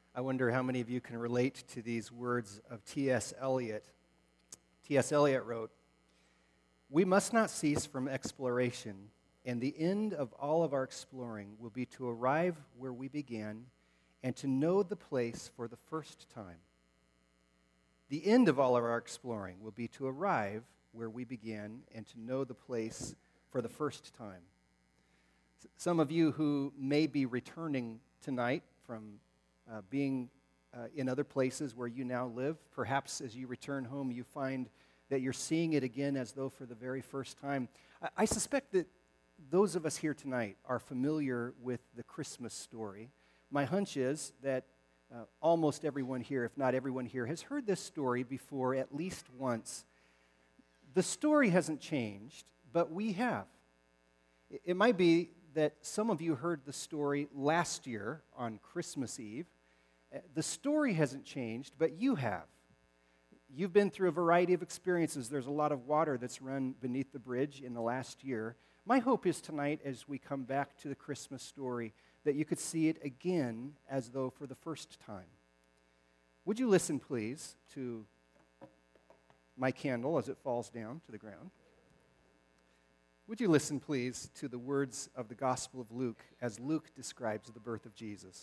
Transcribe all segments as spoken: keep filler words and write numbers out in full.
I wonder how many of you can relate to these words of T S. Eliot. T S. Eliot wrote, "We must not cease from exploration, and the end of all of our exploring will be to arrive where we began and to know the place for the first time. The end of all of our exploring will be to arrive where we began and to know the place for the first time." Some of you who may be returning tonight from uh, being uh, in other places where you now live, perhaps as you return home you find that you're seeing it again as though for the very first time. I, I suspect that those of us here tonight are familiar with the Christmas story. My hunch is that uh, almost everyone here, if not everyone here, has heard this story before at least once. The story hasn't changed, but we have. It, it might be that some of you heard the story last year on Christmas Eve. The story hasn't changed, but you have. You've been through a variety of experiences. There's a lot of water that's run beneath the bridge in the last year. My hope is tonight, as we come back to the Christmas story, that you could see it again as though for the first time. Would you listen, please, to my candle as it falls down to the ground? Would you listen, please, to the words of the Gospel of Luke as Luke describes the birth of Jesus?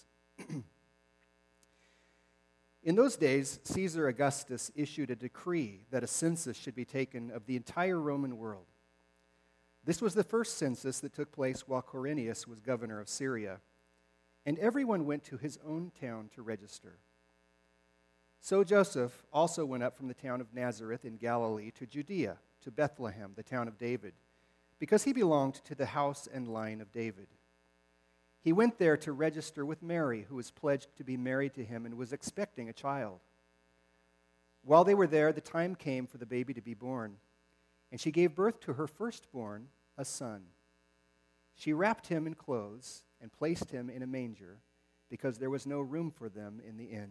In those days, Caesar Augustus issued a decree that a census should be taken of the entire Roman world. This was the first census that took place while Quirinius was governor of Syria, and everyone went to his own town to register. So Joseph also went up from the town of Nazareth in Galilee to Judea, to Bethlehem, the town of David, because he belonged to the house and line of David. He went there to register with Mary, who was pledged to be married to him and was expecting a child. While they were there, the time came for the baby to be born, and she gave birth to her firstborn, a son. She wrapped him in clothes and placed him in a manger because there was no room for them in the inn.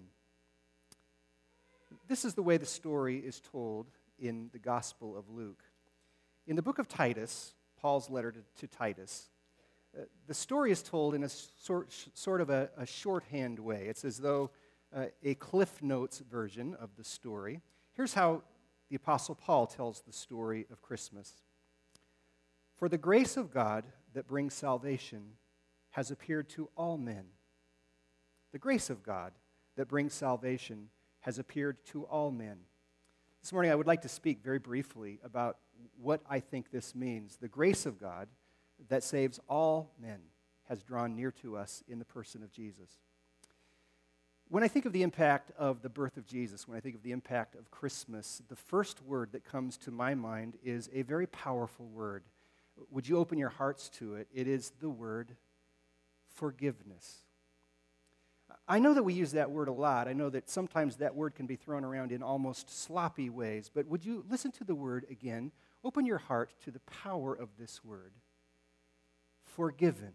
This is the way the story is told in the Gospel of Luke. In the book of Titus, Paul's letter to, to Titus, uh, the story is told in a sort, sort of a, a shorthand way. It's as though uh, a Cliff Notes version of the story. Here's how the Apostle Paul tells the story of Christmas. "For the grace of God that brings salvation has appeared to all men." The grace of God that brings salvation has appeared to all men. This morning I would like to speak very briefly about what I think this means. The grace of God that saves all men has drawn near to us in the person of Jesus. When I think of the impact of the birth of Jesus, when I think of the impact of Christmas, the first word that comes to my mind is a very powerful word. Would you open your hearts to it? It is the word forgiveness. I know that we use that word a lot. I know that sometimes that word can be thrown around in almost sloppy ways, but would you listen to the word again? Open your heart to the power of this word. Forgiven.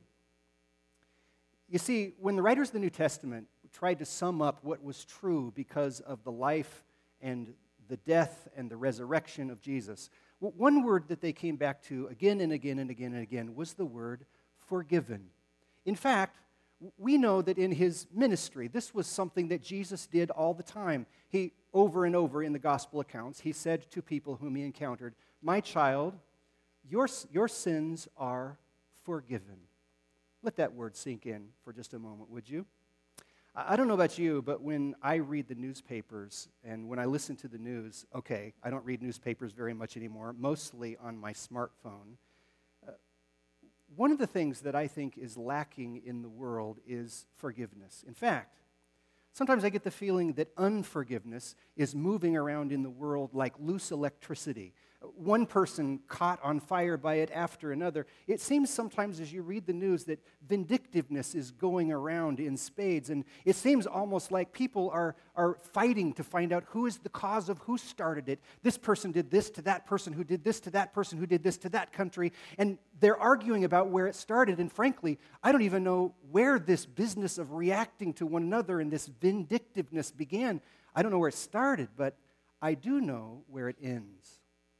You see, when the writers of the New Testament tried to sum up what was true because of the life and the death and the resurrection of Jesus, one word that they came back to again and again and again and again was the word forgiven. In fact, we know that in his ministry, this was something that Jesus did all the time. He, over and over in the gospel accounts, he said to people whom he encountered, "My child, your, your sins are forgiven." Let that word sink in for just a moment, would you? I don't know about you, but when I read the newspapers and when I listen to the news, okay, I don't read newspapers very much anymore, mostly on my smartphone. Uh, one of the things that I think is lacking in the world is forgiveness. In fact, sometimes I get the feeling that unforgiveness is moving around in the world like loose electricity. One person caught on fire by it after another. It seems sometimes as you read the news that vindictiveness is going around in spades, and it seems almost like people are, are fighting to find out who is the cause of who started it. This person did this to that person who did this to that person who did this to that country, and they're arguing about where it started, and frankly, I don't even know where this business of reacting to one another and this vindictiveness began. I don't know where it started, but I do know where it ends.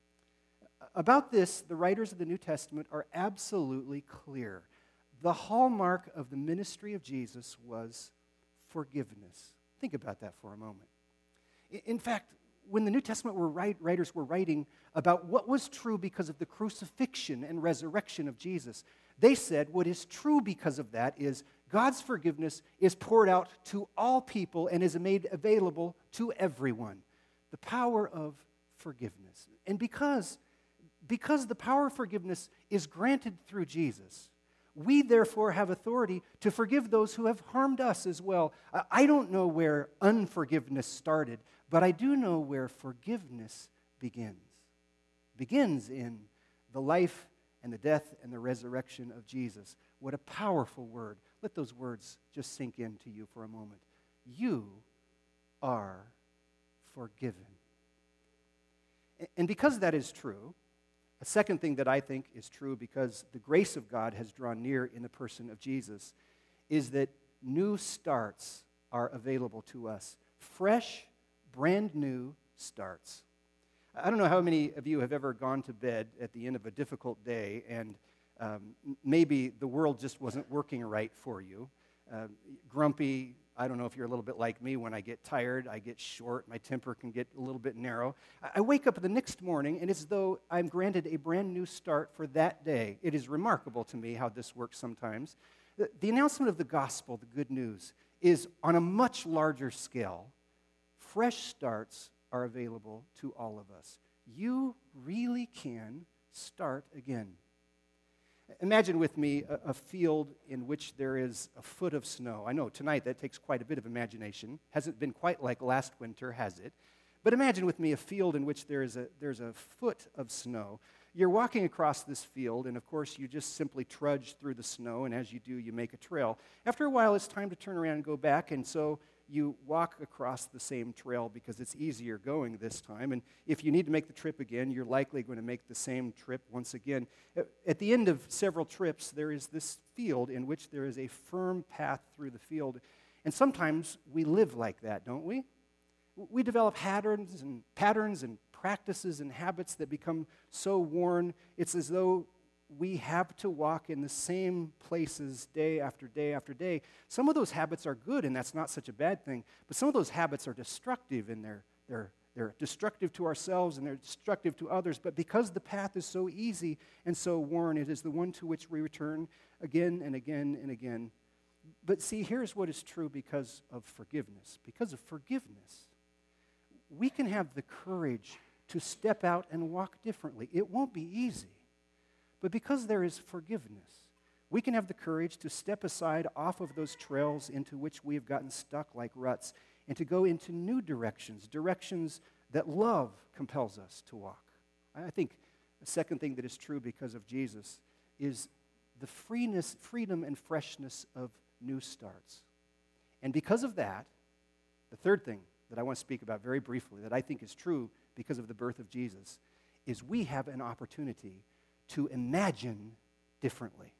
About this, the writers of the New Testament are absolutely clear. The hallmark of the ministry of Jesus was forgiveness. Think about that for a moment. In fact, when the New Testament were write, writers were writing about what was true because of the crucifixion and resurrection of Jesus, they said what is true because of that is God's forgiveness is poured out to all people and is made available to everyone. The power of forgiveness. And because, because the power of forgiveness is granted through Jesus, we therefore have authority to forgive those who have harmed us as well. I don't know where unforgiveness started, but I do know where forgiveness begins. It begins in the life and the death and the resurrection of Jesus. What a powerful word. Let those words just sink into you for a moment. You are forgiven. And because that is true, a second thing that I think is true because the grace of God has drawn near in the person of Jesus is that new starts are available to us. Fresh, brand new starts. I don't know how many of you have ever gone to bed at the end of a difficult day and um, maybe the world just wasn't working right for you. Uh, grumpy, I don't know if you're a little bit like me. When I get tired, I get short. My temper can get a little bit narrow. I wake up the next morning, and it's as though I'm granted a brand new start for that day. It is remarkable to me how this works sometimes. The, the announcement of the gospel, the good news, is on a much larger scale. Fresh starts are available to all of us. You really can start again. Imagine with me a, a field in which there is a foot of snow. I know tonight that takes quite a bit of imagination. Hasn't been quite like last winter, has it? But imagine with me a field in which there is a, there's a foot of snow. You're walking across this field, and of course you just simply trudge through the snow, and as you do, you make a trail. After a while, it's time to turn around and go back, and so you walk across the same trail because it's easier going this time. And if you need to make the trip again, you're likely going to make the same trip once again. At the end of several trips, there is this field in which there is a firm path through the field. And sometimes we live like that, don't we? We develop patterns and patterns and practices and habits that become so worn, it's as though we have to walk in the same places day after day after day. Some of those habits are good, and that's not such a bad thing, but some of those habits are destructive, and they're, they're, they're destructive to ourselves, and they're destructive to others. But because the path is so easy and so worn, it is the one to which we return again and again and again. But see, here's what is true because of forgiveness. Because of forgiveness, we can have the courage to step out and walk differently. It won't be easy. But because there is forgiveness, we can have the courage to step aside off of those trails into which we have gotten stuck like ruts and to go into new directions, directions that love compels us to walk. I think the second thing that is true because of Jesus is the freeness, freedom and freshness of new starts. And because of that, the third thing that I want to speak about very briefly that I think is true because of the birth of Jesus is we have an opportunity to imagine differently.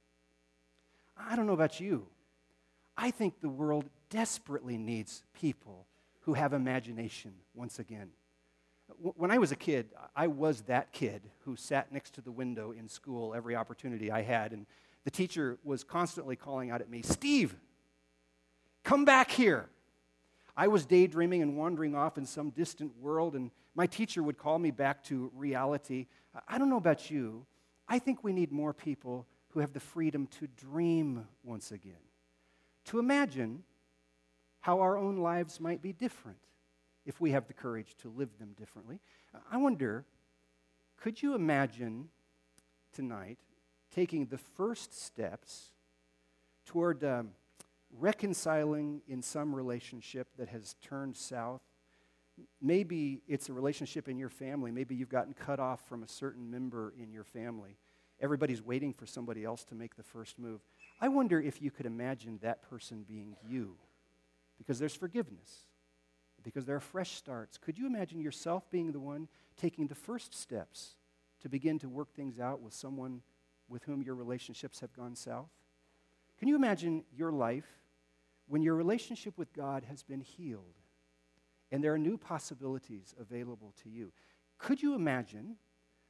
I don't know about you. I think the world desperately needs people who have imagination once again. When I was a kid, I was that kid who sat next to the window in school every opportunity I had, and the teacher was constantly calling out at me, "Steve, come back here." I was daydreaming and wandering off in some distant world, and my teacher would call me back to reality. I don't know about you. I think we need more people who have the freedom to dream once again, to imagine how our own lives might be different if we have the courage to live them differently. I wonder, could you imagine tonight taking the first steps toward um, reconciling in some relationship that has turned south? Maybe it's a relationship in your family. Maybe you've gotten cut off from a certain member in your family. Everybody's waiting for somebody else to make the first move. I wonder if you could imagine that person being you, because there's forgiveness, because there are fresh starts. Could you imagine yourself being the one taking the first steps to begin to work things out with someone with whom your relationships have gone south? Can you imagine your life when your relationship with God has been healed and there are new possibilities available to you? Could you imagine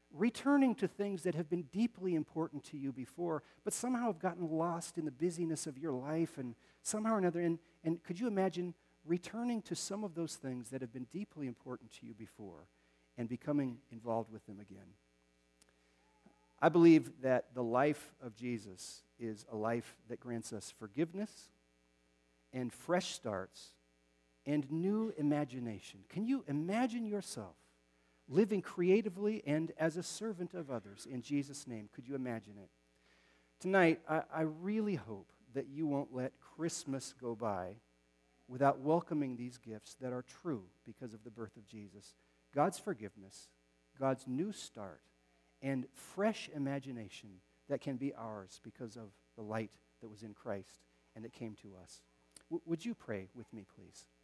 returning to things that have been deeply important to you before, but somehow have gotten lost in the busyness of your life and somehow or another. And, and could you imagine returning to some of those things that have been deeply important to you before and becoming involved with them again? I believe that the life of Jesus is a life that grants us forgiveness and fresh starts and new imagination. Can you imagine yourself living creatively and as a servant of others in Jesus' name? Could you imagine it? Tonight, I, I really hope that you won't let Christmas go by without welcoming these gifts that are true because of the birth of Jesus. God's forgiveness, God's new start, and fresh imagination that can be ours because of the light that was in Christ and that came to us. W- would you pray with me, please?